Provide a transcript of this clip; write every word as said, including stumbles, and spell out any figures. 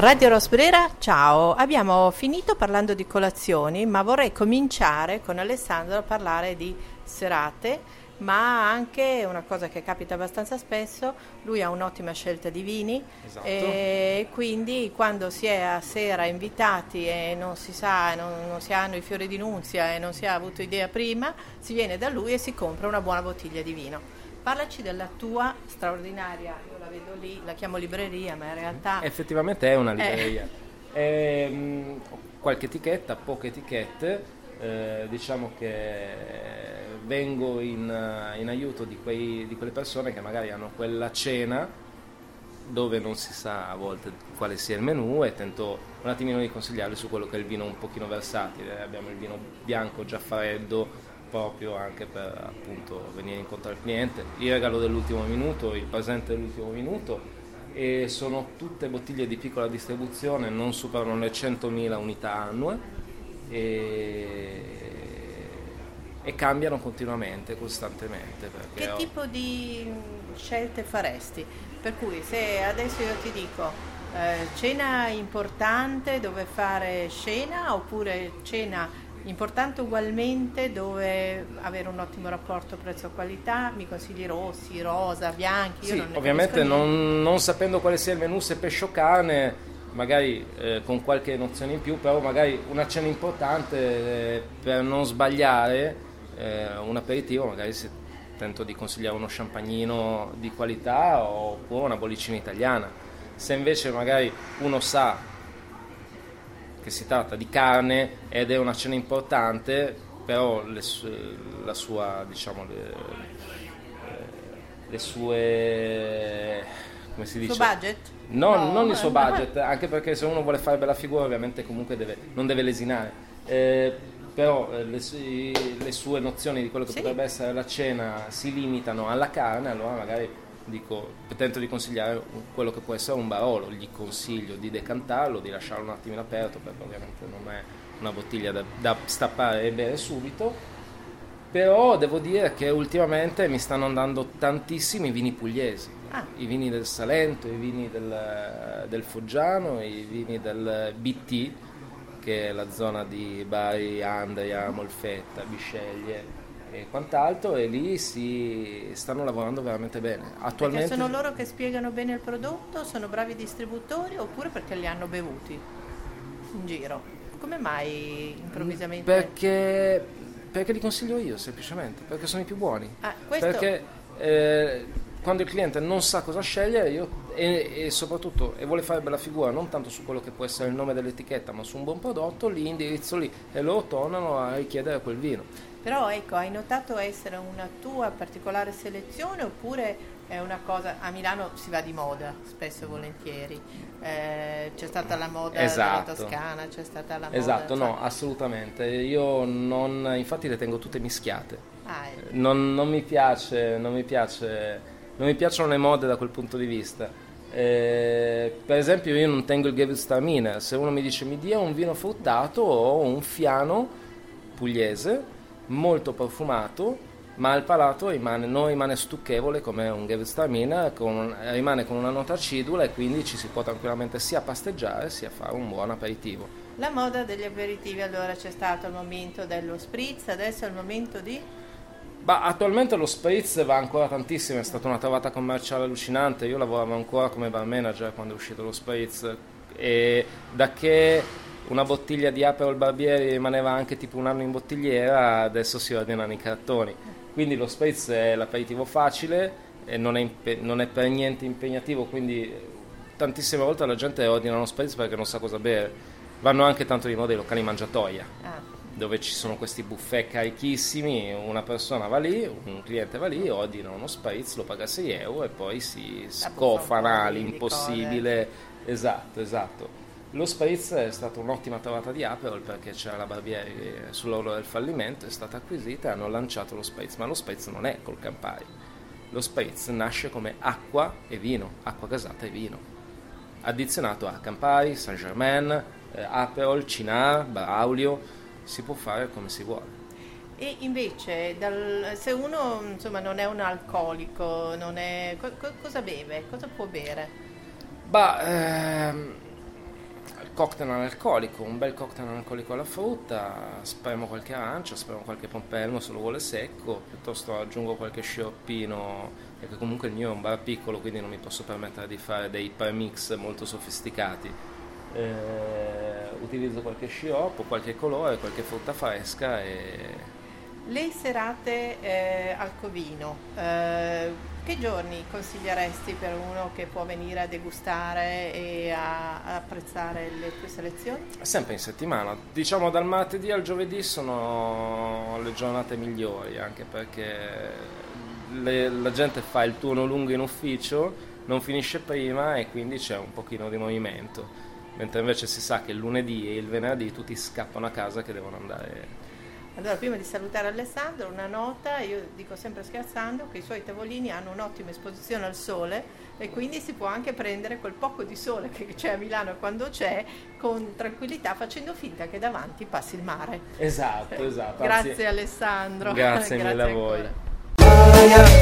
Radio Rosbrera, ciao, abbiamo finito parlando di colazioni, ma vorrei cominciare con Alessandro a parlare di serate, ma anche una cosa che capita abbastanza spesso, lui ha un'ottima scelta di vini, Esatto. e quindi quando si è a sera invitati e non si sa, non, non si hanno i fiori di nunzia e non si ha avuto idea prima, si viene da lui e si compra una buona bottiglia di vino. Parlaci della tua straordinaria, io la vedo lì, la chiamo libreria, ma in realtà... Effettivamente è una libreria. Eh. Ehm, qualche etichetta, poche etichette, eh, diciamo che vengo in, in aiuto di, quei, di quelle persone che magari hanno quella cena dove non si sa a volte quale sia il menù, e tento un attimino di consigliarli su quello che è il vino un pochino versatile. Abbiamo il vino bianco già freddo, proprio anche per appunto venire incontro al cliente, il regalo dell'ultimo minuto, il presente dell'ultimo minuto, e sono tutte bottiglie di piccola distribuzione, non superano le centomila unità annue e, e cambiano continuamente, costantemente. Perché Che ho... tipo di scelte faresti? Per cui se adesso io ti dico eh, cena importante dove fare scena, oppure cena importante ugualmente dove avere un ottimo rapporto prezzo-qualità, mi consigli rossi, rosa, bianchi? Io Sì, non ne ovviamente capisco niente. non, non sapendo quale sia il menù, se pesce o carne, magari eh, con qualche nozione in più, però magari una cena importante, eh, per non sbagliare, eh, un aperitivo, magari se tento di consigliare uno champagnino di qualità oppure una bollicina italiana. Se invece magari uno sa che si tratta di carne ed è una cena importante, però le sue, la sua, diciamo, le, le sue, come si dice? Suo budget? No, No. non il suo budget, anche perché se uno vuole fare bella figura ovviamente comunque deve, non deve lesinare, eh, però eh, le, sue- le sue nozioni di quello che Sì. potrebbe essere la cena si limitano alla carne, allora magari dico, tento di consigliare quello che può essere un Barolo, gli consiglio di decantarlo, di lasciarlo un attimino aperto, perché ovviamente non è una bottiglia da, da stappare e bere subito. Però devo dire che ultimamente mi stanno andando tantissimi vini pugliesi, Ah. i vini del Salento, i vini del, del Foggiano, i vini del B T, che è la zona di Bari, Andria, Molfetta, Bisceglie e quant'altro, e lì si stanno lavorando veramente bene. Attualmente Perché sono loro che spiegano bene il prodotto, sono bravi distributori, oppure perché li hanno bevuti in giro? Come mai improvvisamente? perché perché li consiglio io, semplicemente perché sono i più buoni. Ah, questo... Perché eh, quando il cliente non sa cosa scegliere, io e, e soprattutto e vuole fare bella figura non tanto su quello che può essere il nome dell'etichetta, ma su un buon prodotto, li indirizzo lì e loro tornano a richiedere quel vino. Però ecco, hai notato essere una tua particolare selezione, oppure è una cosa... A Milano si va di moda, spesso e volentieri. Eh, c'è stata la moda Esatto. della Toscana, c'è stata la moda... Esatto, no, cioè- assolutamente. Io non, infatti le tengo tutte mischiate. Ah, ecco. Non, non mi piace, non mi piace, non mi piacciono le mode da quel punto di vista. Eh, per esempio io non tengo il Gewürztraminer. Se uno mi dice mi dia un vino fruttato, ho un Fiano pugliese molto profumato, ma il palato rimane, non rimane stucchevole come un Gewürztraminer, con, rimane con una nota acidula, e quindi ci si può tranquillamente sia pasteggiare sia fare un buon aperitivo. La moda degli aperitivi, allora c'è stato il momento dello spritz, adesso è il momento di... Bah, attualmente lo spritz va ancora tantissimo, è stata una trovata commerciale allucinante. Io lavoravo ancora come bar manager quando è uscito lo spritz, e da che una bottiglia di Aperol Barbieri rimaneva anche tipo un anno in bottigliera, adesso si ordinano i cartoni. Quindi lo spritz è l'aperitivo facile e non è, impe- non è per niente impegnativo, quindi tantissime volte la gente ordina lo spritz perché non sa cosa bere. Vanno anche tanto di moda i locali mangiatoia, Ah. dove ci sono questi buffet carichissimi, una persona va lì, un cliente va lì, ordina uno spritz, lo paga sei euro e poi si scofana di- di l'impossibile. Esatto, esatto. Lo spritz è stata un'ottima trovata di Aperol, perché c'era la Barbieri sull'orlo del fallimento, è stata acquisita e hanno lanciato lo spritz, ma lo spritz non è col Campari. Lo spritz nasce come acqua e vino, acqua gasata e vino, addizionato a Campari, Saint-Germain, eh, Aperol, Cynar, Braulio, si può fare come si vuole. E invece, dal- se uno insomma non è un alcolico, non è, co- co- cosa beve? Cosa può bere? Bah, ehm, cocktail analcolico, un bel cocktail analcolico alla frutta, spremo qualche arancia, spremo qualche pompelmo se lo vuole secco, piuttosto aggiungo qualche sciroppino, perché comunque il mio è un bar piccolo, quindi non mi posso permettere di fare dei premix molto sofisticati. Eh, utilizzo qualche sciroppo, qualche colore, qualche frutta fresca e... Le serate eh, al Covino, eh, che giorni consiglieresti per uno che può venire a degustare e a, a apprezzare le tue selezioni? Sempre in settimana, diciamo dal martedì al giovedì sono le giornate migliori, anche perché le, la gente fa il turno lungo in ufficio, non finisce prima e quindi c'è un pochino di movimento, mentre invece si sa che il lunedì e il venerdì tutti scappano a casa che devono andare. Allora, prima di salutare Alessandro, una nota: io dico sempre scherzando che i suoi tavolini hanno un'ottima esposizione al sole e quindi si può anche prendere quel poco di sole che c'è a Milano quando c'è, con tranquillità, facendo finta che davanti passi il mare. Esatto, esatto. Grazie Anzi, Alessandro. Grazie mille a Grazie voi.